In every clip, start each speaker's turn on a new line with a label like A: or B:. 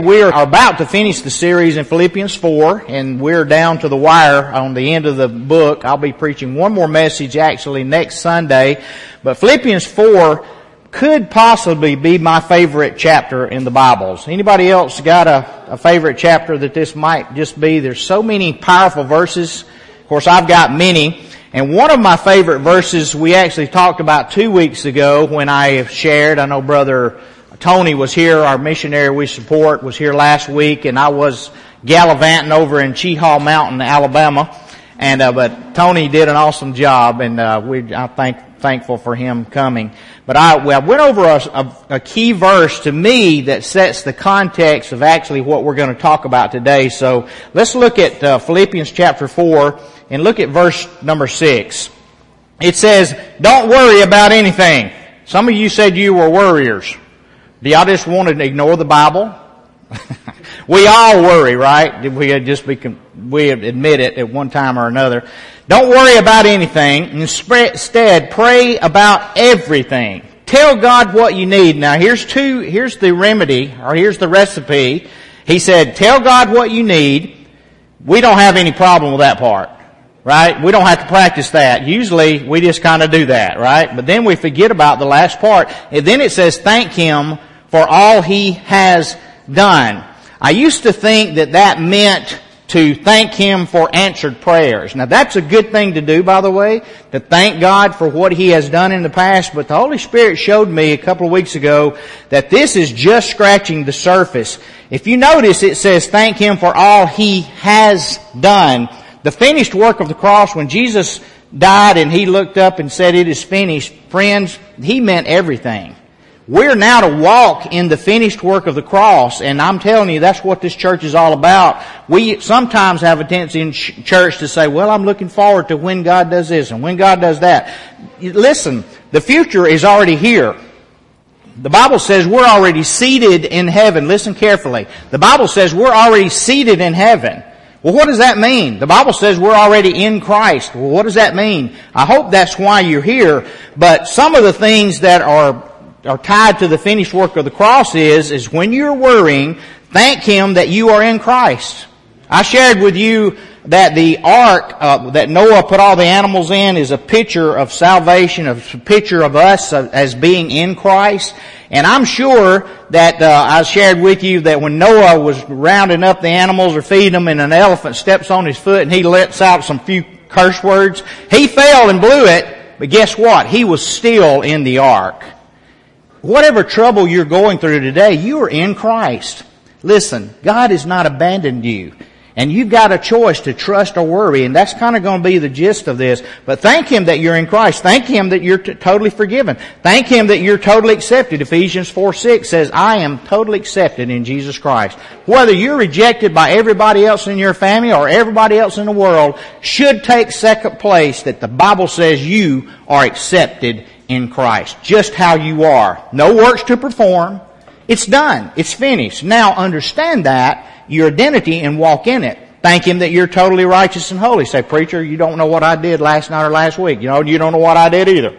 A: We are about to finish the series in Philippians 4, and we're down to the wire on the end of the book. I'll be preaching one more message actually next Sunday, but Philippians 4 could possibly be my favorite chapter in the Bibles. Anybody else got a favorite chapter that this might just be? There's so many powerful verses. Of course, I've got many. And one of my favorite verses we actually talked about 2 weeks ago when I shared. I know Brother Tony was here, our missionary we support, was here last week, and I was gallivanting over in Cheehaw Mountain, Alabama. And but Tony did an awesome job, and I'm thankful for him coming. But I went over a key verse to me that sets the context of actually what we're going to talk about today. So let's look at Philippians chapter 4 and look at verse number 6. It says, "Don't worry about anything." Some of you said you were worriers. Do y'all just want to ignore the Bible? We all worry, right? We admit it at one time or another. Don't worry about anything. Instead, pray about everything. Tell God what you need. Now here's the remedy, or here's the recipe. He said, tell God what you need. We don't have any problem with that part, right? We don't have to practice that. Usually we just kind of do that, right? But then we forget about the last part. And then it says, thank Him for all He has done. I used to think that meant to thank Him for answered prayers. Now that's a good thing to do, by the way, to thank God for what He has done in the past, but the Holy Spirit showed me a couple of weeks ago that this is just scratching the surface. If you notice, it says thank Him for all He has done. The finished work of the cross, when Jesus died and He looked up and said it is finished, friends, He meant everything. We're now to walk in the finished work of the cross, and I'm telling you, that's what this church is all about. We sometimes have a tendency in church to say, well, I'm looking forward to when God does this and when God does that. Listen, the future is already here. The Bible says we're already seated in heaven. Listen carefully. The Bible says we're already seated in heaven. Well, what does that mean? The Bible says we're already in Christ. Well, what does that mean? I hope that's why you're here, but some of the things that are tied to the finished work of the cross is when you're worrying, thank Him that you are in Christ. I shared with you that the ark that Noah put all the animals in is a picture of salvation, a picture of us as being in Christ. And I'm sure that I shared with you that when Noah was rounding up the animals or feeding them and an elephant steps on his foot and he lets out some few curse words, he fell and blew it, but guess what? He was still in the ark. Whatever trouble you're going through today, you are in Christ. Listen, God has not abandoned you. And you've got a choice to trust or worry, and that's kind of going to be the gist of this. But thank Him that you're in Christ. Thank Him that you're totally forgiven. Thank Him that you're totally accepted. Ephesians 4:6 says, I am totally accepted in Jesus Christ. Whether you're rejected by everybody else in your family or everybody else in the world should take second place, that the Bible says you are accepted in Christ, just how you are. No works to perform. It's done. It's finished. Now understand that, your identity, and walk in it. Thank Him that you're totally righteous and holy. Say, preacher, you don't know what I did last night or last week. You don't know what I did either.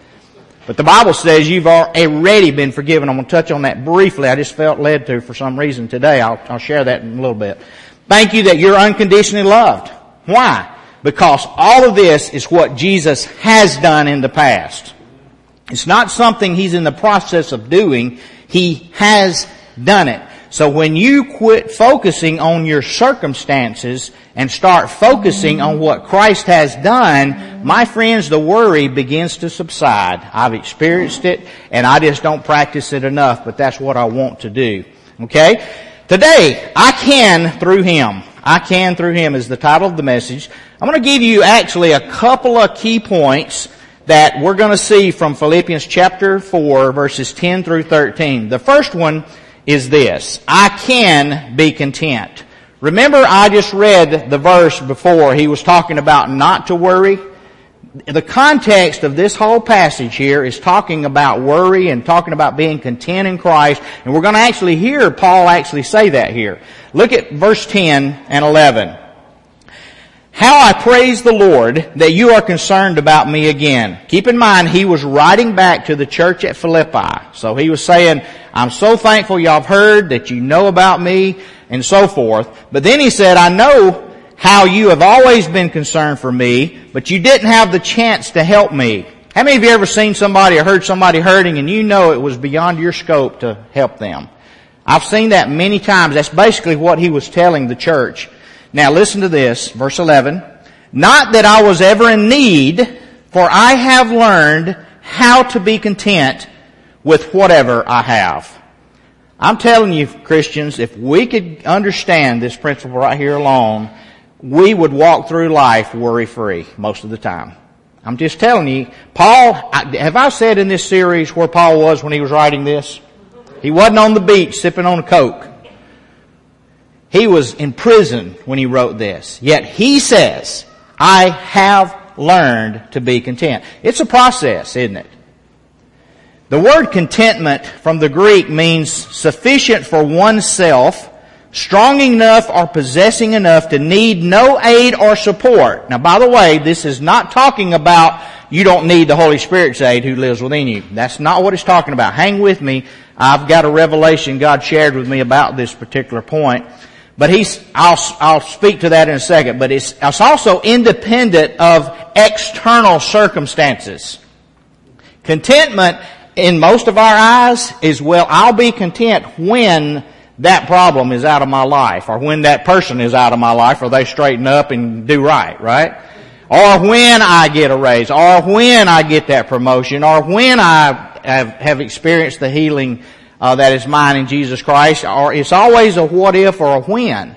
A: But the Bible says you've already been forgiven. I'm going to touch on that briefly. I just felt led to for some reason today. I'll share that in a little bit. Thank you that you're unconditionally loved. Why? Because all of this is what Jesus has done in the past. It's not something He's in the process of doing. He has done it. So when you quit focusing on your circumstances and start focusing on what Christ has done, my friends, the worry begins to subside. I've experienced it, and I just don't practice it enough, but that's what I want to do. Okay? Today, I can through Him. I can through Him is the title of the message. I'm going to give you actually a couple of key points that we're going to see from Philippians chapter 4, verses 10 through 13. The first one is this: I can be content. Remember, I just read the verse before. He was talking about not to worry. The context of this whole passage here is talking about worry and talking about being content in Christ. And we're going to actually hear Paul actually say that here. Look at verse 10 and 11. How I praise the Lord that you are concerned about me again. Keep in mind, he was writing back to the church at Philippi. So he was saying, I'm so thankful y'all have heard, that you know about me, and so forth. But then he said, I know how you have always been concerned for me, but you didn't have the chance to help me. How many of you ever seen somebody or heard somebody hurting and you know it was beyond your scope to help them? I've seen that many times. That's basically what he was telling the church. Now listen to this, verse 11. Not that I was ever in need, for I have learned how to be content with whatever I have. I'm telling you, Christians, if we could understand this principle right here alone, we would walk through life worry-free most of the time. I'm just telling you, Paul, have I said in this series where Paul was when he was writing this? He wasn't on the beach sipping on a Coke. He was in prison when he wrote this. Yet he says, I have learned to be content. It's a process, isn't it? The word contentment from the Greek means sufficient for oneself, strong enough or possessing enough to need no aid or support. Now, by the way, this is not talking about you don't need the Holy Spirit's aid who lives within you. That's not what it's talking about. Hang with me. I've got a revelation God shared with me about this particular point. But I'll speak to that in a second. But it's also independent of external circumstances. Contentment, in most of our eyes, is, well, I'll be content when that problem is out of my life, or when that person is out of my life, or they straighten up and do right? Or when I get a raise, or when I get that promotion, or when I have experienced the healing that is mine in Jesus Christ, or it's always a what if or a when.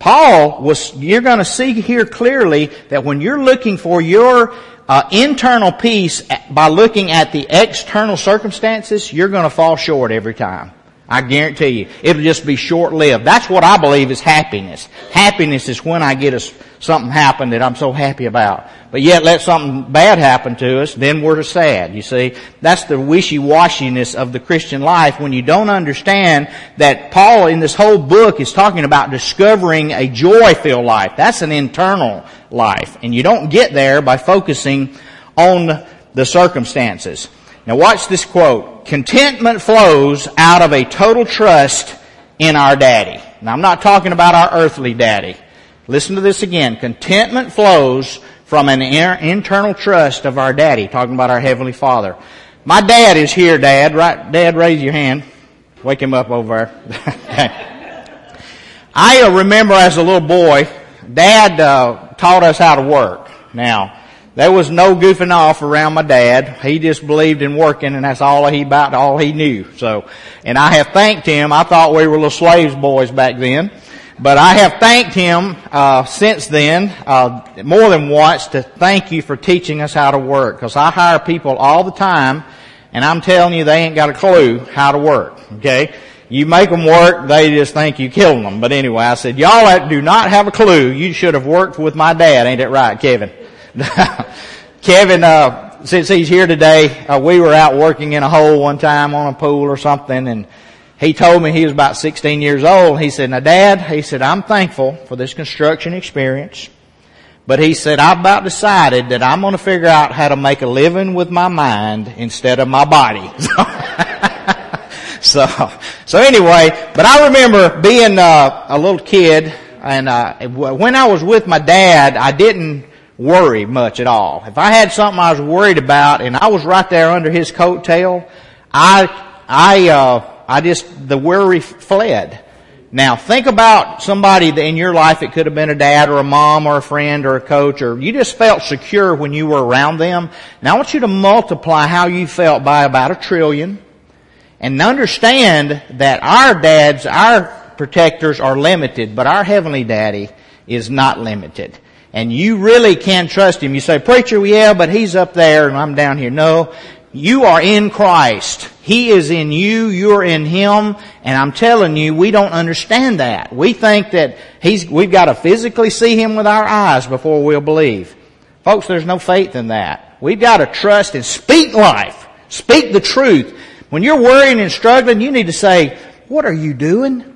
A: You're going to see here clearly that when you're looking for your internal peace by looking at the external circumstances, you're going to fall short every time. I guarantee you. It'll just be short-lived. That's what I believe is happiness. Happiness is when I get something happen that I'm so happy about. But yet let something bad happen to us, then we're sad, you see. That's the wishy-washiness of the Christian life when you don't understand that Paul in this whole book is talking about discovering a joy-filled life. That's an internal life. And you don't get there by focusing on the circumstances. Now watch this quote. Contentment flows out of a total trust in our daddy. Now I'm not talking about our earthly daddy. Listen to this again. Contentment flows from an internal trust of our daddy. Talking about our Heavenly Father. My dad is here, Dad. Right? Dad, raise your hand. Wake him up over there. I remember as a little boy, Dad taught us how to work. Now, there was no goofing off around my dad. He just believed in working, and that's all he knew. And I have thanked him. I thought we were little slaves boys back then. But I have thanked him since then more than once to thank you for teaching us how to work. Because I hire people all the time, and I'm telling you they ain't got a clue how to work. Okay? You make them work, they just think you killing them. But anyway, I said, y'all that do not have a clue, you should have worked with my dad. Ain't that right, Kevin? Kevin, since he's here today, we were out working in a hole one time on a pool or something, and he told me he was about 16 years old. He said, now Dad, he said, I'm thankful for this construction experience, but he said, I've about decided that I'm going to figure out how to make a living with my mind instead of my body. So anyway, but I remember being a little kid, and when I was with my dad, I didn't worry much at all. If I had something I was worried about and I was right there under his coattail, the worry fled. Now think about somebody in your life. It could have been a dad or a mom or a friend or a coach, or you just felt secure when you were around them. Now I want you to multiply how you felt by about 1 trillion and understand that our dads, our protectors are limited, but our Heavenly Daddy is not limited. And you really can trust Him. You say, preacher, yeah, but He's up there and I'm down here. No, you are in Christ. He is in you, you're in Him, and I'm telling you, we don't understand that. We think that we've got to physically see Him with our eyes before we'll believe. Folks, there's no faith in that. We've got to trust and speak life. Speak the truth. When you're worrying and struggling, you need to say, what are you doing?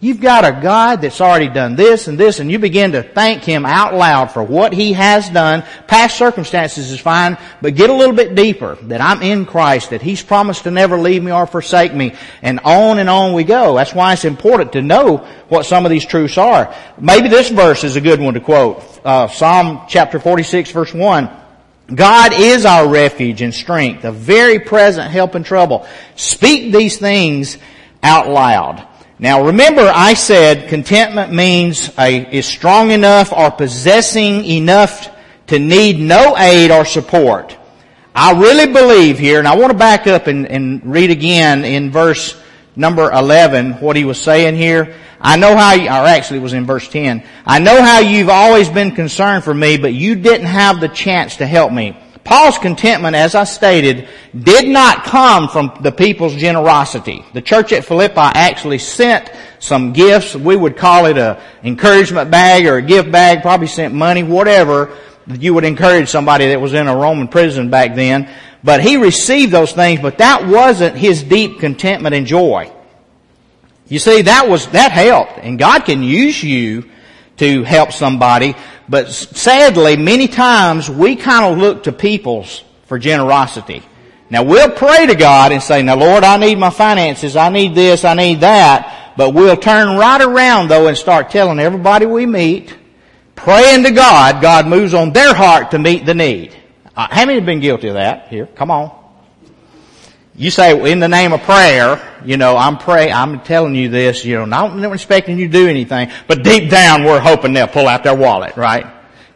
A: You've got a God that's already done this and this, and you begin to thank Him out loud for what He has done. Past circumstances is fine, but get a little bit deeper, that I'm in Christ, that He's promised to never leave me or forsake me, and on we go. That's why it's important to know what some of these truths are. Maybe this verse is a good one to quote. Psalm chapter 46 verse 1. God is our refuge and strength, a very present help in trouble. Speak these things out loud. Now remember, I said contentment means is strong enough or possessing enough to need no aid or support. I really believe here, and I want to back up and read again in verse number 11 what he was saying here. I know how, or actually it was in verse 10. I know how you've always been concerned for me, but you didn't have the chance to help me. Paul's contentment, as I stated, did not come from the people's generosity. The church at Philippi actually sent some gifts. We would call it an encouragement bag or a gift bag, probably sent money, whatever. You would encourage somebody that was in a Roman prison back then. But he received those things, but that wasn't his deep contentment and joy. You see, that helped. And God can use you to help somebody. But sadly, many times we kind of look to peoples for generosity. Now we'll pray to God and say, now Lord, I need my finances, I need this, I need that. But we'll turn right around though and start telling everybody we meet, praying to God, God moves on their heart to meet the need. How many have been guilty of that? Here, come on. You say, in the name of prayer, I'm telling you this, I'm not expecting you to do anything, but deep down we're hoping they'll pull out their wallet, right?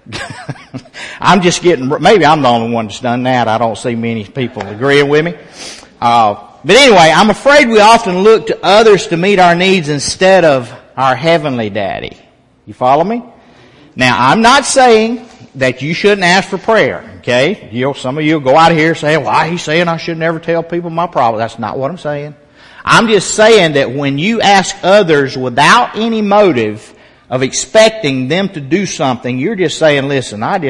A: Maybe I'm the only one that's done that. I don't see many people agreeing with me. But anyway, I'm afraid we often look to others to meet our needs instead of our heavenly daddy. You follow me? Now, I'm not saying that you shouldn't ask for prayer, okay? Some of you will go out of here saying, why he's saying I should never tell people my problem. That's not what I'm saying. I'm just saying that when you ask others without any motive of expecting them to do something, you're just saying, listen, all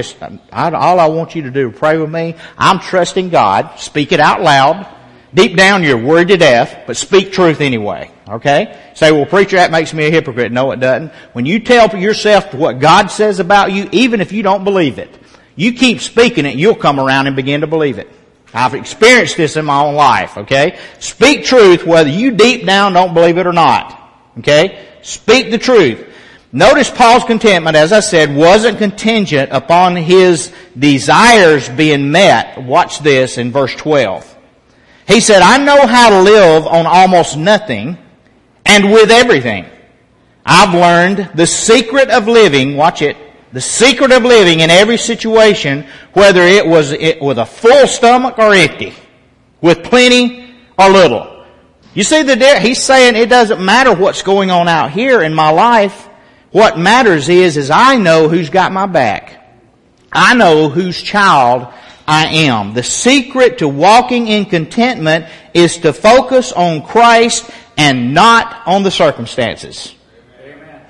A: I want you to do is pray with me. I'm trusting God. Speak it out loud. Deep down you're worried to death, but speak truth anyway. Okay? Say, well, preacher, that makes me a hypocrite. No, it doesn't. When you tell yourself what God says about you, even if you don't believe it, you keep speaking it, you'll come around and begin to believe it. I've experienced this in my own life, okay? Speak truth whether you deep down don't believe it or not. Okay? Speak the truth. Notice Paul's contentment, as I said, wasn't contingent upon his desires being met. Watch this in verse 12. He said, I know how to live on almost nothing and with everything. I've learned the secret of living, watch it, the secret of living in every situation, whether it was with a full stomach or empty, with plenty or little. You see, he's saying it doesn't matter what's going on out here in my life. What matters is I know who's got my back. I know whose child I am. The secret to walking in contentment is to focus on Christ and not on the circumstances. Amen.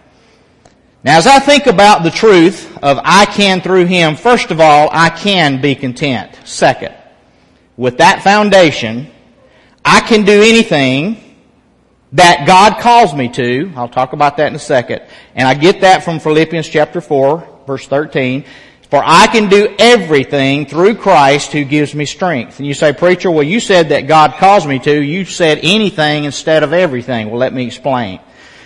A: Now, as I think about the truth of I can through Him, first of all, I can be content. Second, with that foundation, I can do anything that God calls me to. I'll talk about that in a second. And I get that from Philippians chapter 4, verse 13. For I can do everything through Christ who gives me strength. And you say, preacher, well, you said that God calls me to. You said anything instead of everything. Well, let me explain.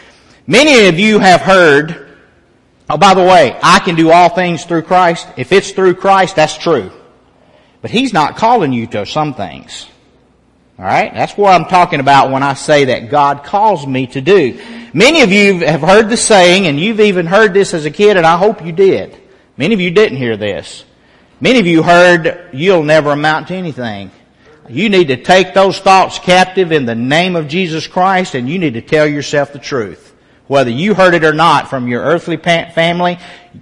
A: Many of you have heard, oh, by the way, I can do all things through Christ. If it's through Christ, that's true. But He's not calling you to some things. All right? That's what I'm talking about when I say that God calls me to do. Many of you have heard the saying, and you've even heard this as a kid, and I hope you did. Many of you didn't hear this. Many of you heard, you'll never amount to anything. You need to take those thoughts captive in the name of Jesus Christ, and you need to tell yourself the truth. Whether you heard it or not from your earthly family,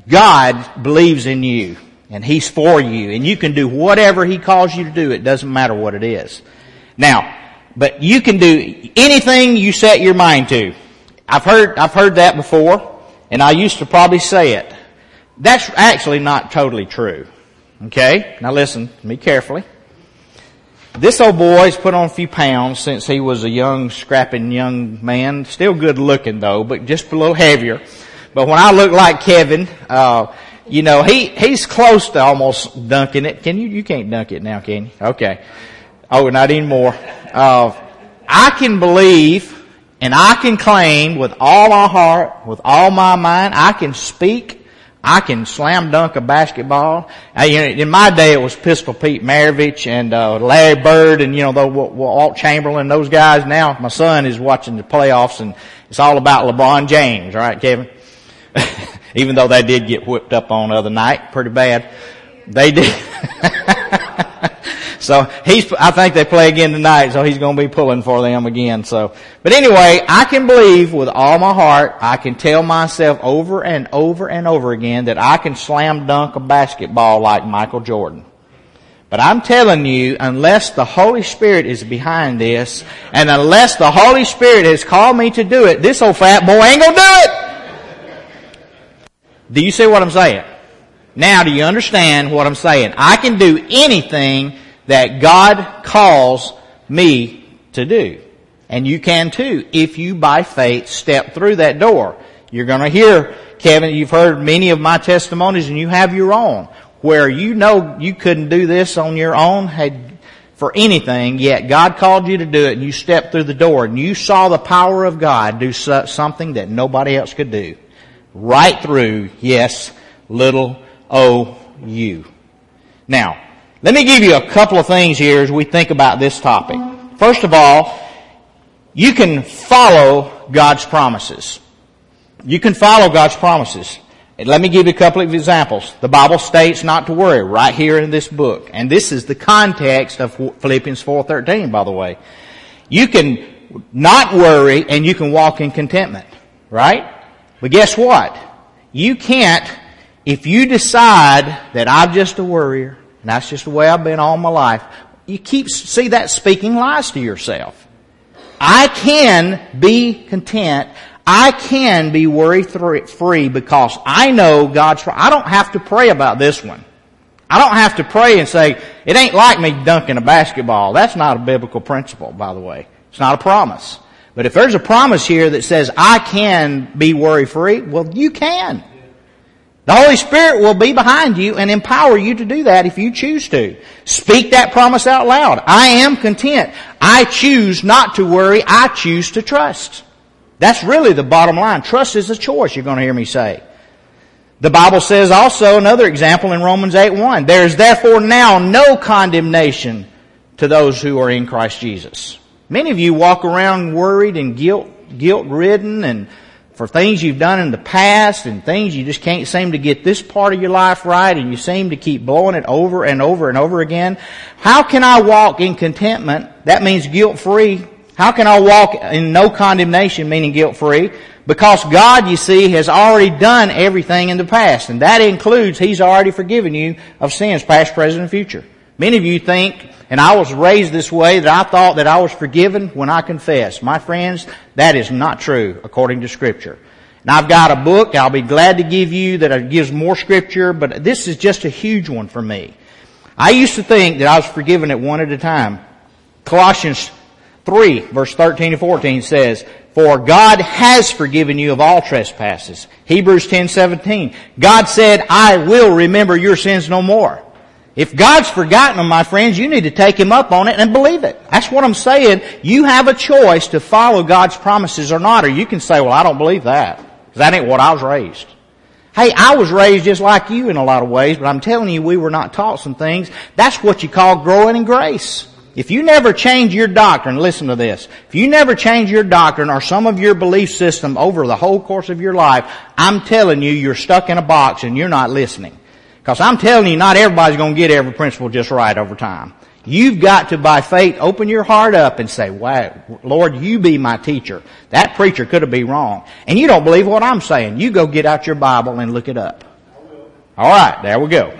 A: God believes in you, and He's for you, and you can do whatever He calls you to do. It doesn't matter what it is. Now, but you can do anything you set your mind to. I've heard that before, and I used to probably say it. That's actually not totally true. Okay? Now listen to me carefully. This old boy's put on a few pounds since he was a young, scrapping young man. Still good looking though, but just a little heavier. But when I look like Kevin, he's close to almost dunking it. You can't dunk it now, can you? Okay. Oh, not anymore. I can believe and I can claim with all my heart, with all my mind, I can speak, I can slam dunk a basketball. In my day, it was Pistol Pete Maravich and Larry Bird and Walt Chamberlain, those guys. Now my son is watching the playoffs, and it's all about LeBron James, right, Kevin? Even though they did get whipped up on the other night, pretty bad. They did. So I think they play again tonight, so he's going to be pulling for them again. But anyway, I can believe with all my heart, I can tell myself over and over and over again that I can slam dunk a basketball like Michael Jordan. But I'm telling you, unless the Holy Spirit is behind this, and unless the Holy Spirit has called me to do it, this old fat boy ain't going to do it. Do you see what I'm saying? Now, do you understand what I'm saying? I can do anything that God calls me to do. And you can too, if you by faith step through that door. You're going to hear, Kevin, you've heard many of my testimonies, and you have your own, where you couldn't do this on your own for anything, yet God called you to do it, and you stepped through the door, and you saw the power of God do something that nobody else could do. Right through, yes, little o you. Now, let me give you a couple of things here as we think about this topic. First of all, you can follow God's promises. You can follow God's promises. And let me give you a couple of examples. The Bible states not to worry right here in this book. And this is the context of Philippians 4:13, by the way. You can not worry and you can walk in contentment, right? But guess what? You can't, if you decide that I'm just a worrier, and that's just the way I've been all my life, see that speaking lies to yourself. I can be content. I can be worry-free because I know I don't have to pray about this one. I don't have to pray and say, it ain't like me dunking a basketball. That's not a biblical principle, by the way. It's not a promise. But if there's a promise here that says I can be worry-free, well, you can. The Holy Spirit will be behind you and empower you to do that if you choose to. Speak that promise out loud. I am content. I choose not to worry. I choose to trust. That's really the bottom line. Trust is a choice, you're going to hear me say. The Bible says also, another example in Romans 8:1, there is therefore now no condemnation to those who are in Christ Jesus. Many of you walk around worried and guilt-ridden and for things you've done in the past and things you just can't seem to get this part of your life right, and you seem to keep blowing it over and over and over again. How can I walk in contentment? That means guilt-free. How can I walk in no condemnation, meaning guilt-free? Because God, you see, has already done everything in the past, and that includes He's already forgiven you of sins, past, present, and future. Many of you think, and I was raised this way, that I thought that I was forgiven when I confessed. My friends, that is not true according to Scripture. Now I've got a book I'll be glad to give you that gives more Scripture, but this is just a huge one for me. I used to think that I was forgiven at one at a time. Colossians 3, verse 13 and 14 says, for God has forgiven you of all trespasses. Hebrews 10:17, God said, I will remember your sins no more. If God's forgotten them, my friends, you need to take Him up on it and believe it. That's what I'm saying. You have a choice to follow God's promises or not. Or you can say, well, I don't believe that, because that ain't what I was raised. Hey, I was raised just like you in a lot of ways, but I'm telling you, we were not taught some things. That's what you call growing in grace. If you never change your doctrine, listen to this. If you never change your doctrine or some of your belief system over the whole course of your life, I'm telling you, you're stuck in a box and you're not listening. Because I'm telling you, not everybody's going to get every principle just right over time. You've got to, by faith, open your heart up and say, wow, Lord, you be my teacher. That preacher could have been wrong. And you don't believe what I'm saying. You go get out your Bible and look it up. All right, there we go.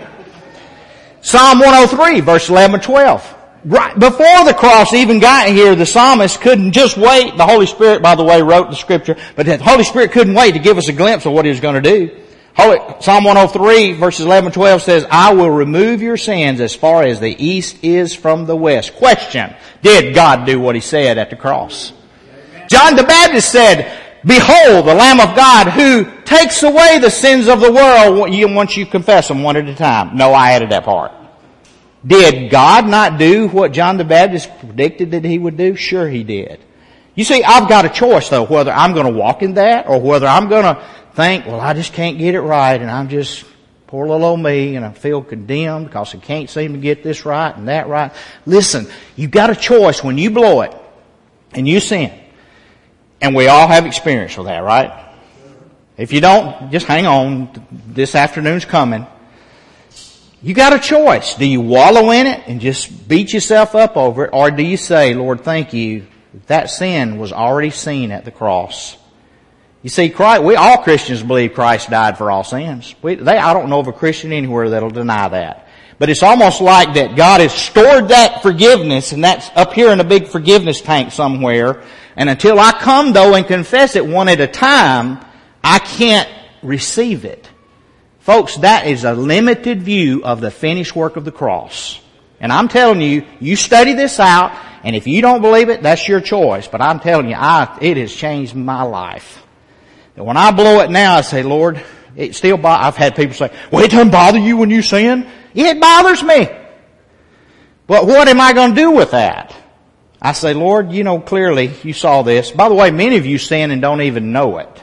A: Psalm 103, verse 11 and 12. Right before the cross even got here, the psalmist couldn't just wait. The Holy Spirit, by the way, wrote the Scripture, but the Holy Spirit couldn't wait to give us a glimpse of what He was going to do. Psalm 103 verses 11 and 12 says, I will remove your sins as far as the east is from the west. Question, did God do what He said at the cross? John the Baptist said, behold, the Lamb of God who takes away the sins of the world once you confess them one at a time. No, I added that part. Did God not do what John the Baptist predicted that He would do? Sure He did. You see, I've got a choice though, whether I'm going to walk in that or whether I'm going to think, well, I just can't get it right and I'm just poor little old me and I feel condemned because I can't seem to get this right and that right. Listen, you've got a choice when you blow it and you sin. And we all have experience with that, right? If you don't, just hang on. This afternoon's coming. You got a choice. Do you wallow in it and just beat yourself up over it? Or do you say, Lord, thank you. That sin was already seen at the cross. You see, we all Christians believe Christ died for all sins. I don't know of a Christian anywhere that'll deny that. But it's almost like that God has stored that forgiveness and that's up here in a big forgiveness tank somewhere. And until I come though and confess it one at a time, I can't receive it. Folks, that is a limited view of the finished work of the cross. And I'm telling you, you study this out, and if you don't believe it, that's your choice. But I'm telling you, it has changed my life. And when I blow it now, I say, Lord, it still I've had people say, well, it doesn't bother you when you sin? It bothers me. But what am I going to do with that? I say, Lord, clearly you saw this. By the way, many of you sin and don't even know it.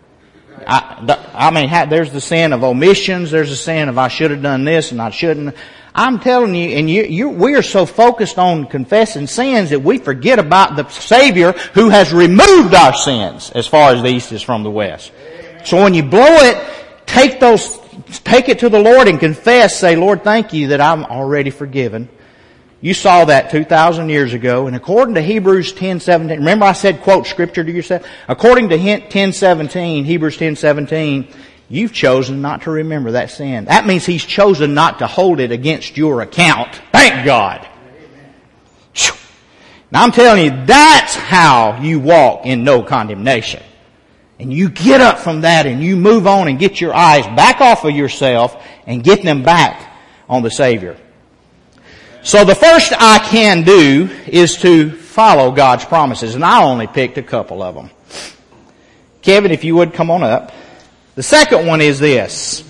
A: There's the sin of omissions. There's the sin of I should have done this and I shouldn't. I'm telling you, and we are so focused on confessing sins that we forget about the Savior who has removed our sins as far as the east is from the west. So when you blow it, take it to the Lord and confess. Say, Lord, thank you that I'm already forgiven. You saw that 2,000 years ago, and according to Hebrews 10:17, remember I said quote scripture to yourself? According to Hebrews 10:17, you've chosen not to remember that sin. That means He's chosen not to hold it against your account. Thank God. Now I'm telling you, that's how you walk in no condemnation. And you get up from that and you move on and get your eyes back off of yourself and get them back on the Savior. So the first I can do is to follow God's promises. And I only picked a couple of them. Kevin, if you would come on up. The second one is this.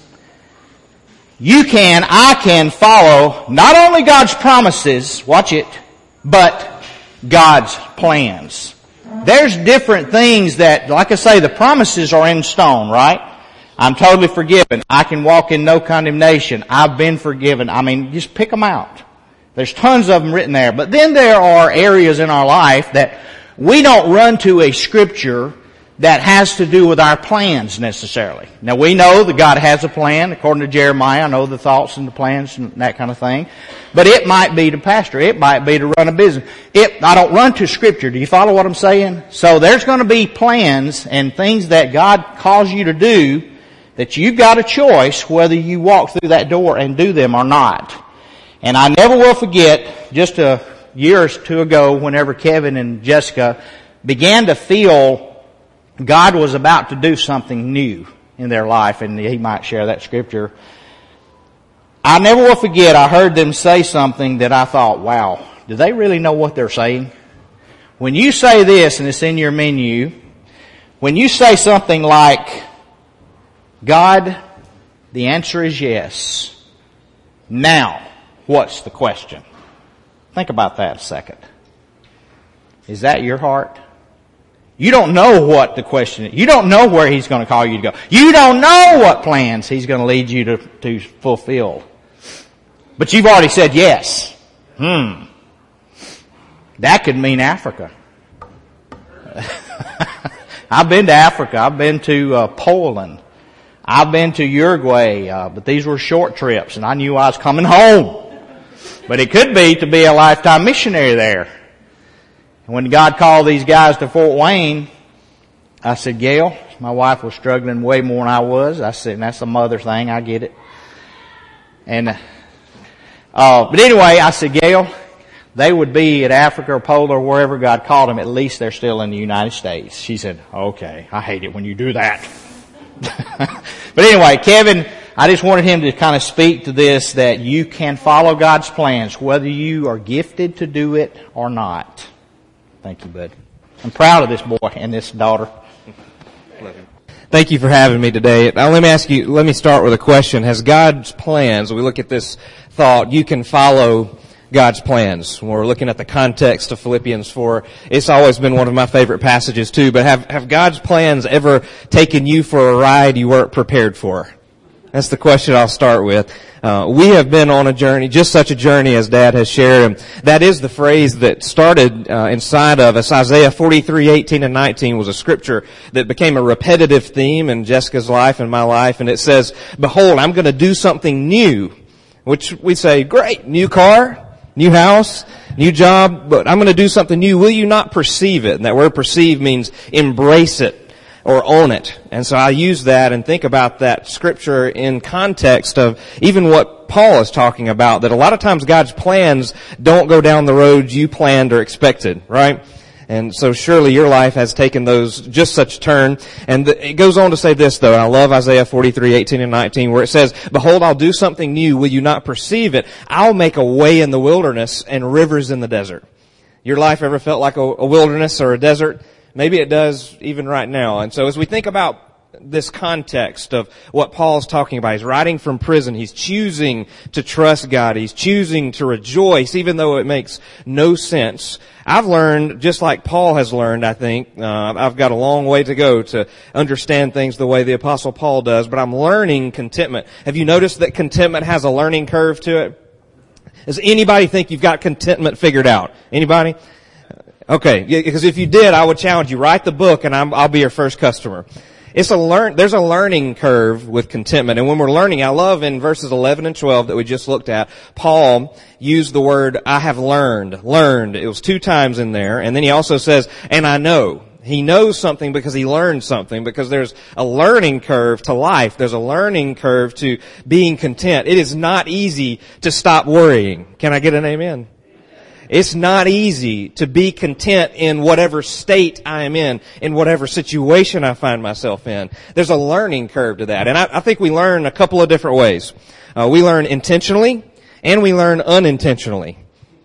A: I can follow not only God's promises, watch it, but God's plans. There's different things that, like I say, the promises are in stone, right? I'm totally forgiven. I can walk in no condemnation. I've been forgiven. Just pick them out. There's tons of them written there. But then there are areas in our life that we don't run to a scripture that has to do with our plans necessarily. Now we know that God has a plan. According to Jeremiah, I know the thoughts and the plans and that kind of thing. But it might be to pastor. It might be to run a business. I don't run to scripture. Do you follow what I'm saying? So there's going to be plans and things that God calls you to do that you've got a choice whether you walk through that door and do them or not. And I never will forget, just a year or two ago, whenever Kevin and Jessica began to feel God was about to do something new in their life, and he might share that scripture. I never will forget, I heard them say something that I thought, wow, do they really know what they're saying? When you say this, and it's in your menu, when you say something like, God, the answer is yes. Now, what's the question? Think about that a second. Is that your heart? You don't know what the question is. You don't know where He's going to call you to go. You don't know what plans He's going to lead you to fulfill. But you've already said yes. That could mean Africa. I've been to Africa. I've been to Poland. I've been to Uruguay. But these were short trips, and I knew I was coming home. But it could be to be a lifetime missionary there. And when God called these guys to Fort Wayne, I said, Gail, my wife was struggling way more than I was. I said, and that's a mother thing, I get it. And, but anyway, I said, Gail, they would be at Africa or Poland or wherever God called them. At least they're still in the United States. She said, okay, I hate it when you do that. But anyway, Kevin, I just wanted him to kind of speak to this, that you can follow God's plans, whether you are gifted to do it or not. Thank you, bud. I'm proud of this boy and this daughter.
B: Thank you for having me today. Now let me start with a question. Has God's plans, we look at this thought, you can follow God's plans. When we're looking at the context of Philippians 4, it's always been one of my favorite passages too, but have God's plans ever taken you for a ride you weren't prepared for? That's the question I'll start with. We have been on a journey, just such a journey as Dad has shared. And that is the phrase that started inside of us. Isaiah 43:18 and 19 was a scripture that became a repetitive theme in Jessica's life and my life. And it says, "Behold, I'm going to do something new," which we say, great, new car, new house, new job, but I'm going to do something new. Will you not perceive it? And that word perceive means embrace it or own it. And so I use that and think about that scripture in context of even what Paul is talking about, that a lot of times God's plans don't go down the roads you planned or expected, right? And so surely your life has taken those, just such a turn. And it goes on to say this though, and I love Isaiah 43:18 and 19, where it says, "Behold, I'll do something new. Will you not perceive it? I'll make a way in the wilderness and rivers in the desert." Your life ever felt like a wilderness or a desert? Maybe it does even right now. And so as we think about this context of what Paul's talking about, he's writing from prison. He's choosing to trust God. He's choosing to rejoice even though it makes no sense. I've learned, just like Paul has learned, I think, I've got a long way to go to understand things the way the Apostle Paul does, but I'm learning contentment. Have you noticed that contentment has a learning curve to it? Does anybody think you've got contentment figured out? Anybody? Okay, because if you did, I would challenge you, write the book and I'll be your first customer. There's a learning curve with contentment. And when we're learning, I love in verses 11 and 12 that we just looked at, Paul used the word, I have learned. It was 2 times in there. And then he also says, and I know. He knows something because he learned something, because there's a learning curve to life. There's a learning curve to being content. It is not easy to stop worrying. Can I get an amen? It's not easy to be content in whatever state I am in whatever situation I find myself in. There's a learning curve to that. And I think we learn a couple of different ways. We learn intentionally and we learn unintentionally.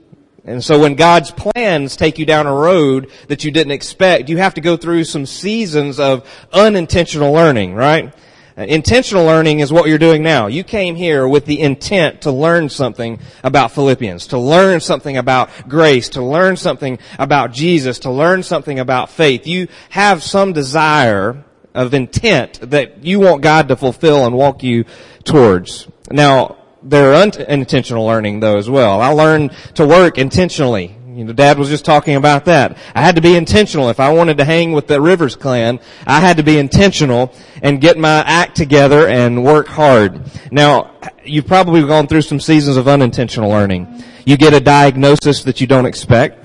B: And so when God's plans take you down a road that you didn't expect, you have to go through some seasons of unintentional learning, right? Intentional learning is what you're doing now. You came here with the intent to learn something about Philippians, to learn something about grace, to learn something about Jesus, to learn something about faith. You have some desire of intent that you want God to fulfill and walk you towards. Now, there are unintentional learning though as well. I learned to work intentionally. You know, Dad was just talking about that. I had to be intentional. If I wanted to hang with the Rivers clan, I had to be intentional and get my act together and work hard. Now, you've probably gone through some seasons of unintentional learning. You get a diagnosis that you don't expect.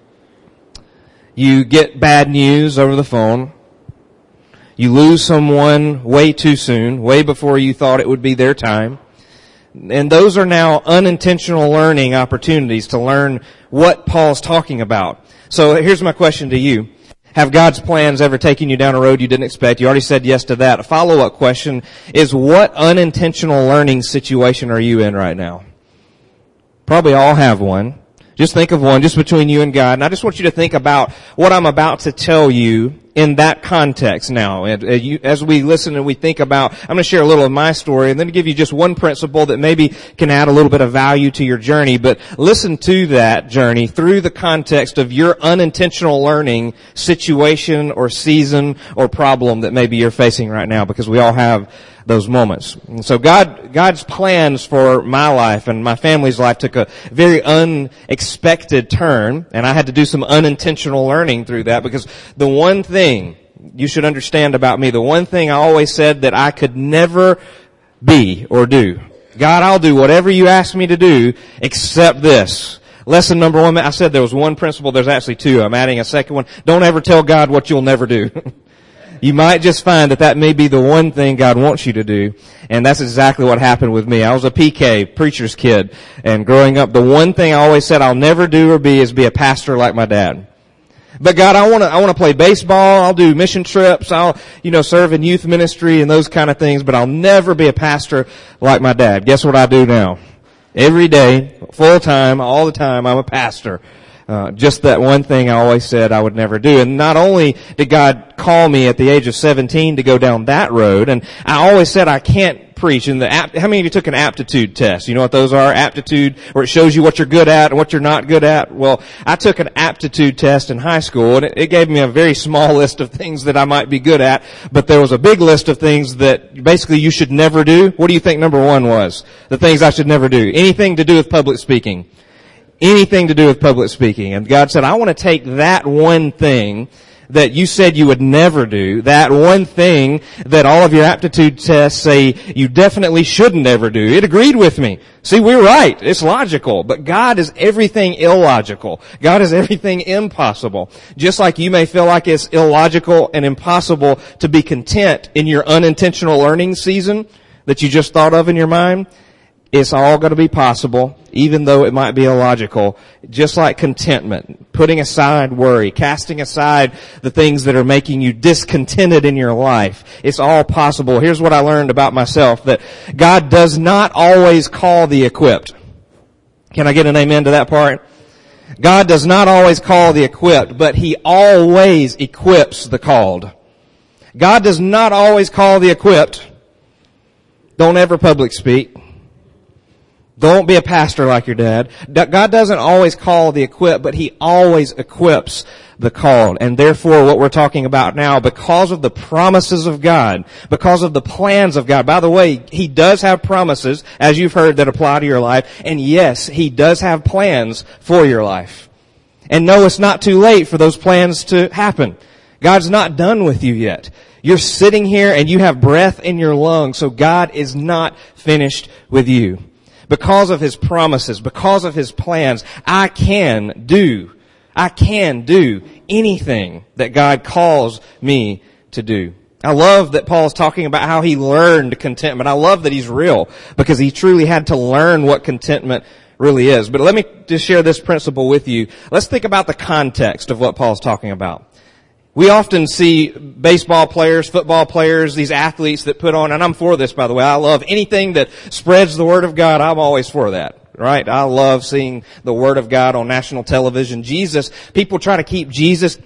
B: You get bad news over the phone. You lose someone way too soon, way before you thought it would be their time. And those are now unintentional learning opportunities to learn what Paul's talking about. So here's my question to you. Have God's plans ever taken you down a road you didn't expect? You already said yes to that. A follow-up question is, what unintentional learning situation are you in right now? Probably all have one. Just think of one, just between you and God. And I just want you to think about what I'm about to tell you in that context now. As we listen and we think about, I'm going to share a little of my story and then give you just one principle that maybe can add a little bit of value to your journey. But listen to that journey through the context of your unintentional learning situation or season or problem that maybe you're facing right now, because we all have those moments. And so God's plans for my life and my family's life took a very unexpected turn, and I had to do some unintentional learning through that, because the one thing you should understand about me, the one thing I always said that I could never be or do, God, I'll do whatever you ask me to do except this. Lesson number 1, I said there was one principle, there's actually 2. I'm adding a second one. Don't ever tell God what you'll never do. You might just find that may be the one thing God wants you to do. And that's exactly what happened with me. I was a PK, preacher's kid. And growing up, the one thing I always said I'll never do or be is be a pastor like my dad. But God, I want to play baseball. I'll do mission trips. I'll, serve in youth ministry and those kind of things, but I'll never be a pastor like my dad. Guess what I do now? Every day, full time, all the time, I'm a pastor. Just that one thing I always said I would never do. And not only did God call me at the age of 17 to go down that road, and I always said I can't preach. And how many of you took an aptitude test? You know what those are? Aptitude, where it shows you what you're good at and what you're not good at. Well, I took an aptitude test in high school, and it gave me a very small list of things that I might be good at, but there was a big list of things that basically you should never do. What do you think number one was? The things I should never do. Anything to do with public speaking. Anything to do with public speaking. And God said, I want to take that one thing that you said you would never do, that one thing that all of your aptitude tests say you definitely should never do. It agreed with me. See, we're right. It's logical. But God is everything illogical. God is everything impossible. Just like you may feel like it's illogical and impossible to be content in your unintentional learning season that you just thought of in your mind, it's all going to be possible, even though it might be illogical. Just like contentment, putting aside worry, casting aside the things that are making you discontented in your life. It's all possible. Here's what I learned about myself, that God does not always call the equipped. Can I get an amen to that part? God does not always call the equipped, but He always equips the called. God does not always call the equipped. Don't ever public speak. Don't be a pastor like your dad. God doesn't always call the equipped, but He always equips the called. And therefore, what we're talking about now, because of the promises of God, because of the plans of God. By the way, He does have promises, as you've heard, that apply to your life. And yes, He does have plans for your life. And no, it's not too late for those plans to happen. God's not done with you yet. You're sitting here and you have breath in your lungs, so God is not finished with you. Because of His promises, because of His plans, I can do anything that God calls me to do. I love that Paul's talking about how he learned contentment. I love that he's real, because he truly had to learn what contentment really is. But let me just share this principle with you. Let's think about the context of what Paul's talking about. We often see baseball players, football players, these athletes that put on, and I'm for this, by the way. I love anything that spreads the Word of God. I'm always for that, right? I love seeing the Word of God on national television. People try to keep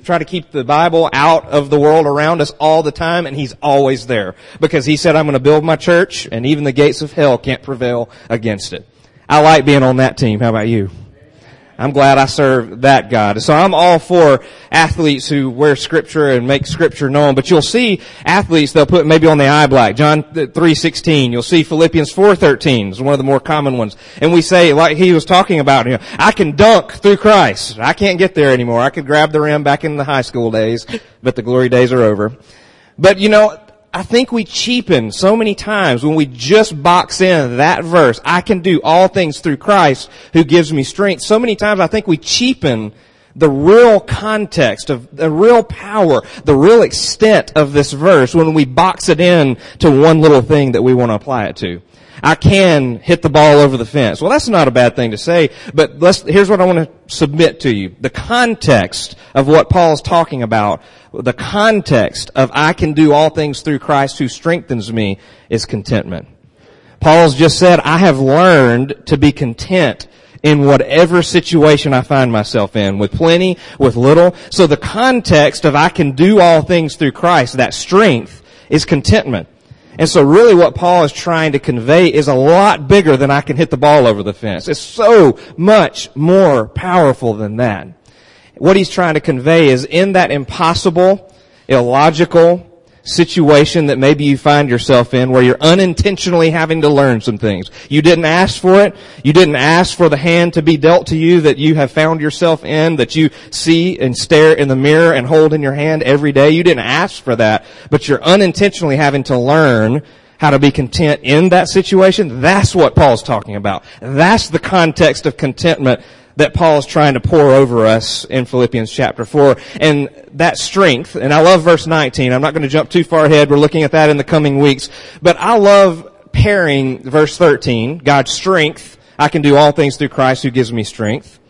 B: the Bible out of the world around us all the time, and He's always there. Because He said, I'm going to build my church, and even the gates of hell can't prevail against it. I like being on that team. How about you? I'm glad I serve that God. So I'm all for athletes who wear Scripture and make Scripture known. But you'll see athletes, they'll put maybe on the eye black, John 3:16. You'll see Philippians 4:13 is one of the more common ones. And we say, like he was talking about, I can dunk through Christ. I can't get there anymore. I could grab the rim back in the high school days, but the glory days are over. But I think we cheapen so many times when we just box in that verse, I can do all things through Christ who gives me strength. So many times I think we cheapen the real context of the real power, the real extent of this verse when we box it in to one little thing that we want to apply it to. I can hit the ball over the fence. Well, that's not a bad thing to say, but here's what I want to submit to you. The context of what Paul's talking about, the context of I can do all things through Christ who strengthens me, is contentment. Paul's just said, I have learned to be content in whatever situation I find myself in, with plenty, with little. So the context of I can do all things through Christ, that strength, is contentment. And so really what Paul is trying to convey is a lot bigger than I can hit the ball over the fence. It's so much more powerful than that. What he's trying to convey is in that impossible, illogical situation that maybe you find yourself in where you're unintentionally having to learn some things. You didn't ask for it. You didn't ask for the hand to be dealt to you that you have found yourself in, that you see and stare in the mirror and hold in your hand every day. You didn't ask for that, but you're unintentionally having to learn how to be content in that situation. That's what Paul's talking about. That's the context of contentment that Paul is trying to pour over us in Philippians chapter 4. And that strength, and I love verse 19. I'm not going to jump too far ahead. We're looking at that in the coming weeks. But I love pairing verse 13, God's strength. I can do all things through Christ who gives me strength.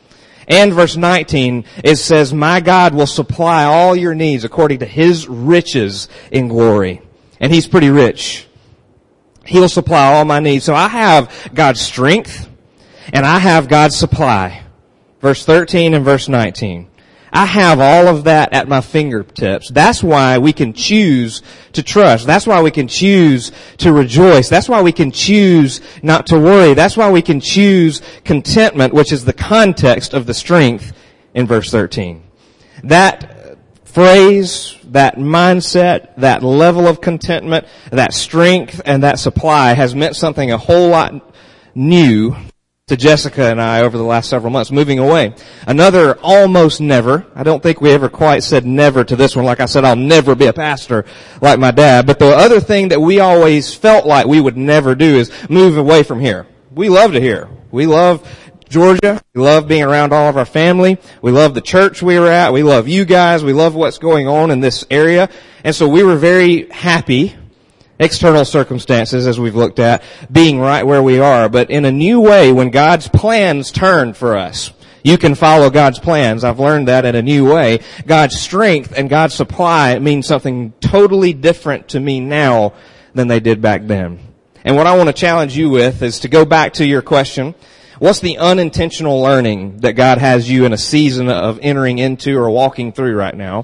B: And verse 19, it says, my God will supply all your needs according to His riches in glory. And He's pretty rich. He'll supply all my needs. So I have God's strength and I have God's supply. Verse 13 and verse 19. I have all of that at my fingertips. That's why we can choose to trust. That's why we can choose to rejoice. That's why we can choose not to worry. That's why we can choose contentment, which is the context of the strength in verse 13. That phrase, that mindset, that level of contentment, that strength, and that supply has meant something a whole lot new to Jessica and I over the last several months, moving away. Another almost never. I don't think we ever quite said never to this one. Like I said, I'll never be a pastor like my dad. But the other thing that we always felt like we would never do is move away from here. We loved it here. We love Georgia. We love being around all of our family. We love the church we were at. We love you guys. We love what's going on in this area. And so we were very happy, external circumstances, as we've looked at, being right where we are. But in a new way, when God's plans turn for us, you can follow God's plans. I've learned that in a new way. God's strength and God's supply mean something totally different to me now than they did back then. And what I want to challenge you with is to go back to your question. What's the unintentional learning that God has you in a season of entering into or walking through right now?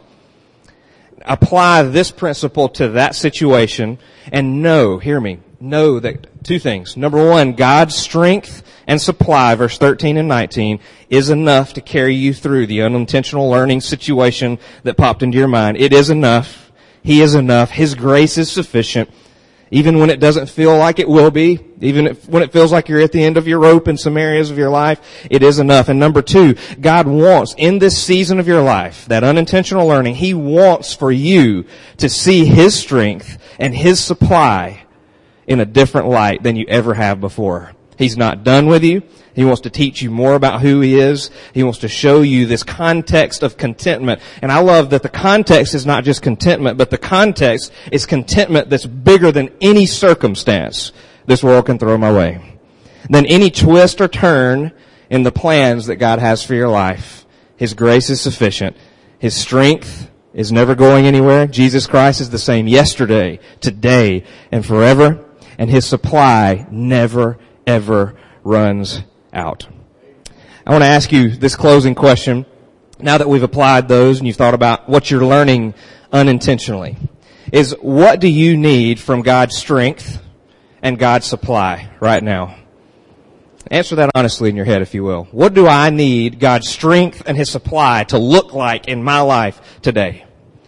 B: Apply this principle to that situation and know, hear me, know that two things. Number one, God's strength and supply, verse 13 and 19, is enough to carry you through the unintentional learning situation that popped into your mind. It is enough. He is enough. His grace is sufficient. Even when it doesn't feel like it will be, even when it feels like you're at the end of your rope in some areas of your life, it is enough. And number two, God wants, in this season of your life, that unintentional learning, He wants for you to see His strength and His supply in a different light than you ever have before. He's not done with you. He wants to teach you more about who He is. He wants to show you this context of contentment. And I love that the context is not just contentment, but the context is contentment that's bigger than any circumstance this world can throw my way. Than any twist or turn in the plans that God has for your life. His grace is sufficient. His strength is never going anywhere. Jesus Christ is the same yesterday, today, and forever. And His supply never, ever runs out. I want to ask you this closing question. Now that we've applied those and you've thought about what you're learning unintentionally, is what do you need from God's strength and God's supply right now? Answer that honestly in your head, if you will. What do I need God's strength and His supply to look like in my life today?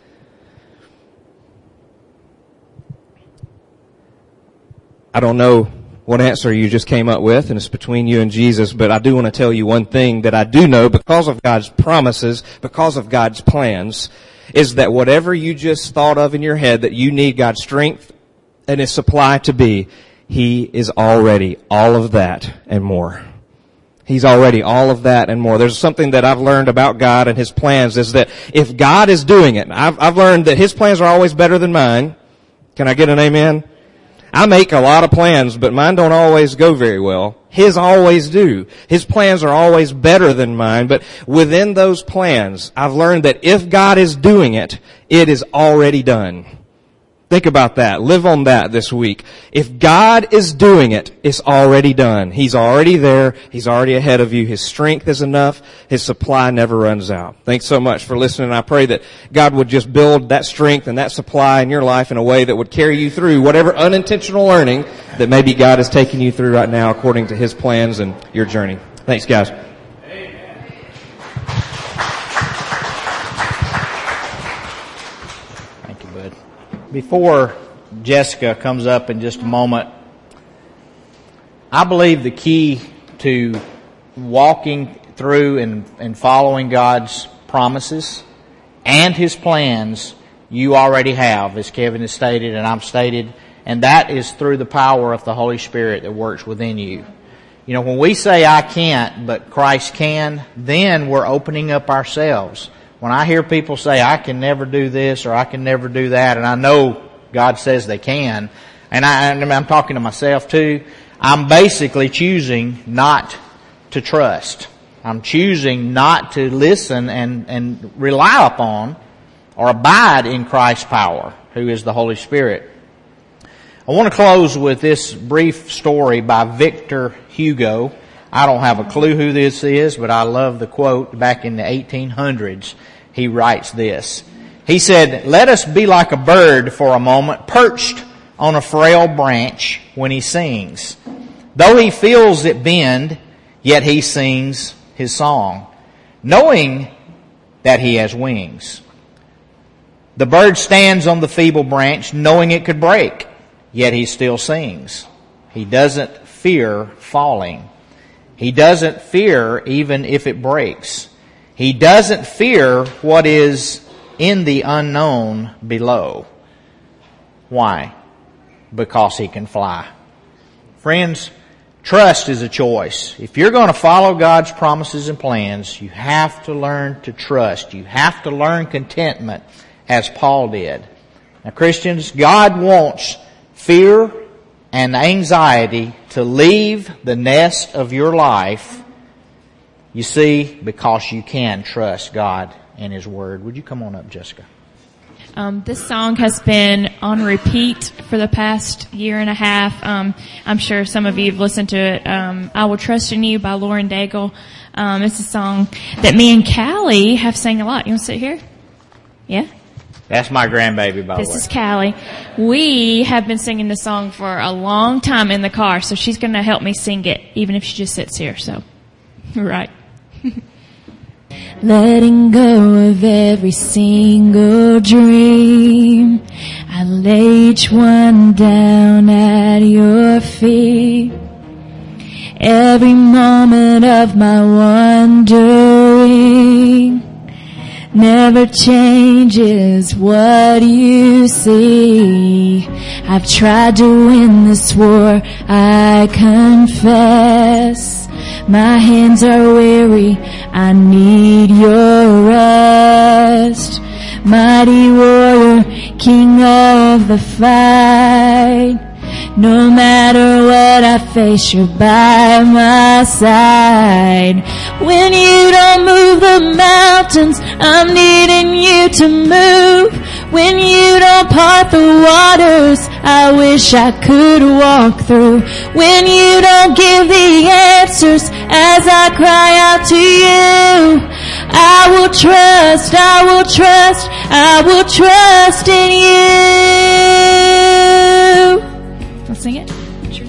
B: I don't know what answer you just came up with, and it's between you and Jesus, but I do want to tell you one thing that I do know because of God's promises, because of God's plans, is that whatever you just thought of in your head that you need God's strength and His supply to be, He is already all of that and more. He's already all of that and more. There's something that I've learned about God and His plans is that if God is doing it, I've learned that His plans are always better than mine. Can I get an amen? I make a lot of plans, but mine don't always go very well. His always do. His plans are always better than mine, but within those plans, I've learned that if God is doing it, it is already done. Think about that. Live on that this week. If God is doing it, it's already done. He's already there. He's already ahead of you. His strength is enough. His supply never runs out. Thanks so much for listening. I pray that God would just build that strength and that supply in your life in a way that would carry you through whatever unintentional learning that maybe God is taking you through right now according to His plans and your journey. Thanks, guys.
A: Before Jessica comes up in just a moment, I believe the key to walking through and following God's promises and His plans you already have, as Kevin has stated and I've stated, and that is through the power of the Holy Spirit that works within you. You know, when we say I can't, but Christ can, then we're opening up ourselves. When I hear people say, I can never do this or I can never do that, and I know God says they can, and I'm talking to myself too, I'm basically choosing not to trust. I'm choosing not to listen and rely upon or abide in Christ's power, who is the Holy Spirit. I want to close with this brief story by Victor Hugo. I don't have a clue who this is, but I love the quote. Back in the 1800s, he writes this. He said, "Let us be like a bird for a moment, perched on a frail branch when he sings. Though he feels it bend, yet he sings his song, knowing that he has wings. The bird stands on the feeble branch, knowing it could break, yet he still sings. He doesn't fear falling. He doesn't fear even if it breaks. He doesn't fear what is in the unknown below. Why? Because he can fly." Friends, trust is a choice. If you're going to follow God's promises and plans, you have to learn to trust. You have to learn contentment, as Paul did. Now, Christians, God wants fear and anxiety to leave the nest of your life, you see, because you can trust God and His Word. Would you come on up, Jessica?
C: This song has been on repeat for the past year and a half. I'm sure some of you have listened to it. I Will Trust in You by Lauren Daigle. It's a song that me and Callie have sang a lot. You want to sit here? Yeah?
A: That's my grandbaby, by the way.
C: This is Callie. We have been singing this song for a long time in the car, so she's going to help me sing it, even if she just sits here. So, right. Letting go of every single dream, I lay each one down at your feet. Every moment of my wandering never changes what you see. I've tried to win this war, I confess. My hands are weary, I need your rest. Mighty warrior, king of the fight. No matter what I face, you're by my side. When you don't move the mountains, I'm needing you to move. When you don't part the waters, I wish I could walk through. When you don't give the answers as I cry out to you, I will trust, I will trust, I will trust in you. I'll sing it. Sure.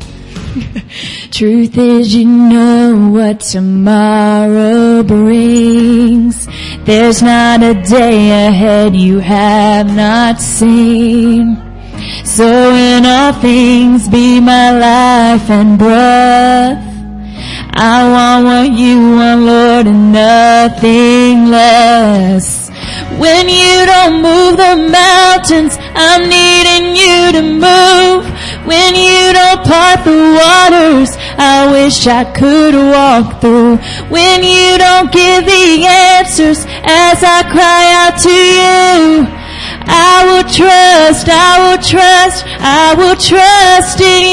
C: Truth is, you know what tomorrow brings. There's not a day ahead you have not seen. So in all things be my life and breath. I want what you want, Lord, and nothing less. When you don't move the mountains, I'm needing you to move. When you don't part the waters, I wish I could walk through. When you don't give the answers as I cry out to you, I will trust, I will trust, I will trust in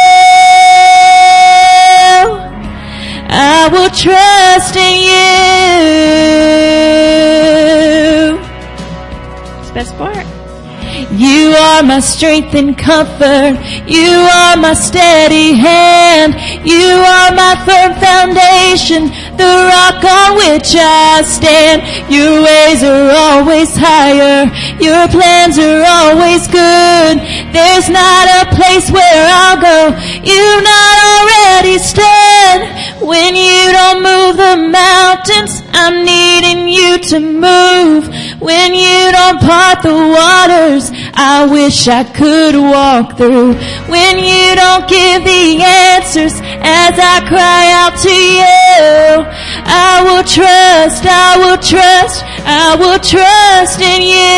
C: you. I will trust in you. It's the best part. You are my strength and comfort. You are my steady hand. You are my firm foundation, the rock on which I stand. Your ways are always higher. Your plans are always good. There's not a place where I'll go you've not already stood. When you don't move the mountains, I'm needing you to move. When you don't part the waters, I wish I could walk through. When you don't give the answers as I cry out to you, I will trust, I will trust, I will trust in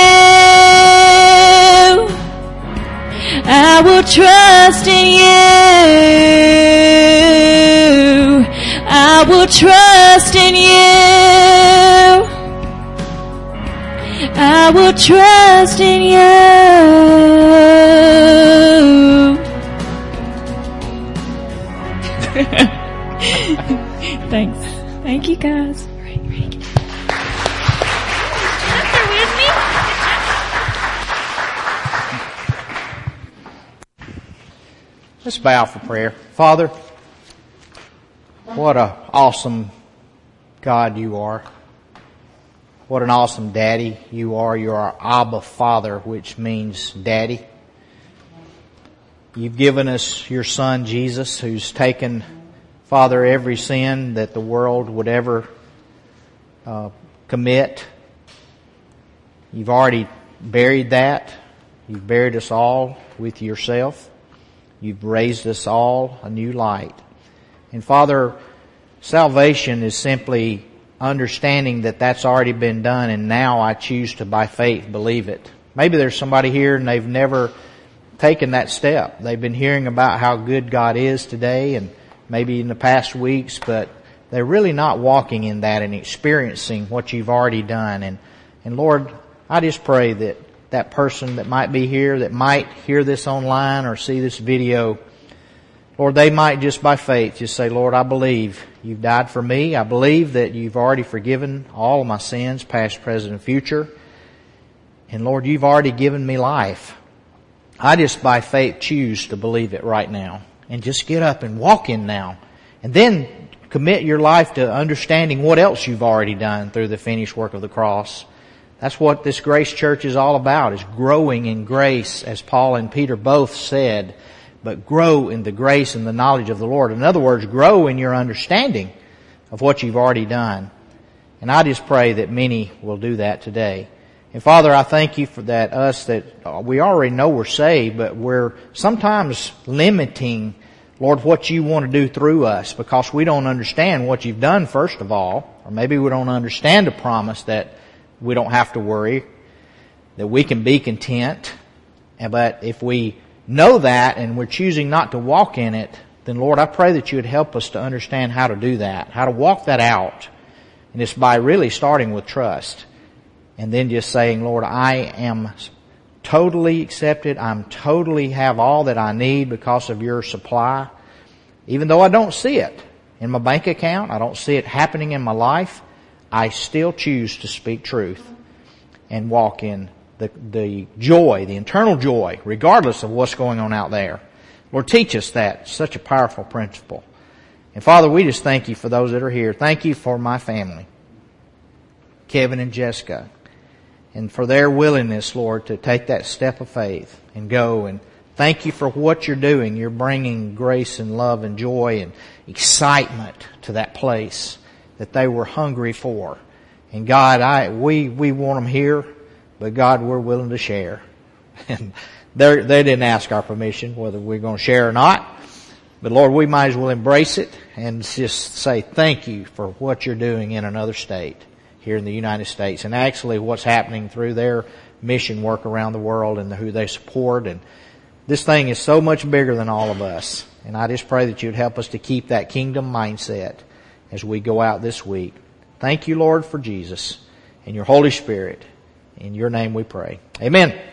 C: you. I will trust in you. I will trust in you. I will trust in you. Thanks. Thank
A: Let's bow for prayer. Father, what an awesome God you are. What an awesome daddy you are. You're our Abba Father, which means daddy. You've given us your Son, Jesus, who's taken, Father, every sin that the world would ever commit. You've already buried that. You've buried us all with yourself. You've raised us all a new light. And Father, salvation is simply understanding that that's already been done, and now I choose to, by faith, believe it. Maybe there's somebody here and they've never taken that step. They've been hearing about how good God is today and maybe in the past weeks, but they're really not walking in that and experiencing what you've already done. And Lord, I just pray that that person that might be here, that might hear this online or see this video, Lord, they might just by faith just say, Lord, I believe you've died for me. I believe that you've already forgiven all of my sins, past, present, and future. And Lord, you've already given me life. I just by faith choose to believe it right now. And just get up and walk in now. And then commit your life to understanding what else you've already done through the finished work of the cross. That's what this Grace Church is all about, is growing in grace, as Paul and Peter both said, but grow in the grace and the knowledge of the Lord. In other words, grow in your understanding of what you've already done. And I just pray that many will do that today. And Father, I thank you for that we already know we're saved, but we're sometimes limiting, Lord, what you want to do through us because we don't understand what you've done, first of all, or maybe we don't understand the promise that we don't have to worry, that we can be content. But if we know that and we're choosing not to walk in it, then Lord, I pray that you would help us to understand how to do that, how to walk that out. And it's by really starting with trust. And then just saying, Lord, I am totally accepted. I'm totally have all that I need because of your supply. Even though I don't see it in my bank account, I don't see it happening in my life, I still choose to speak truth and walk in the joy, the internal joy, regardless of what's going on out there. Lord, teach us that. It's such a powerful principle. And Father, we just thank you for those that are here. Thank you for my family, Kevin and Jessica, and for their willingness, Lord, to take that step of faith and go. And thank you for what you're doing. You're bringing grace and love and joy and excitement to that place that they were hungry for. And God, we want them here, but God, we're willing to share. And they didn't ask our permission whether we're going to share or not. But Lord, we might as well embrace it and just say thank you for what you're doing in another state here in the United States, and actually what's happening through their mission work around the world and who they support. And this thing is so much bigger than all of us. And I just pray that you'd help us to keep that kingdom mindset as we go out this week. Thank you, Lord, for Jesus and your Holy Spirit. In your name we pray. Amen.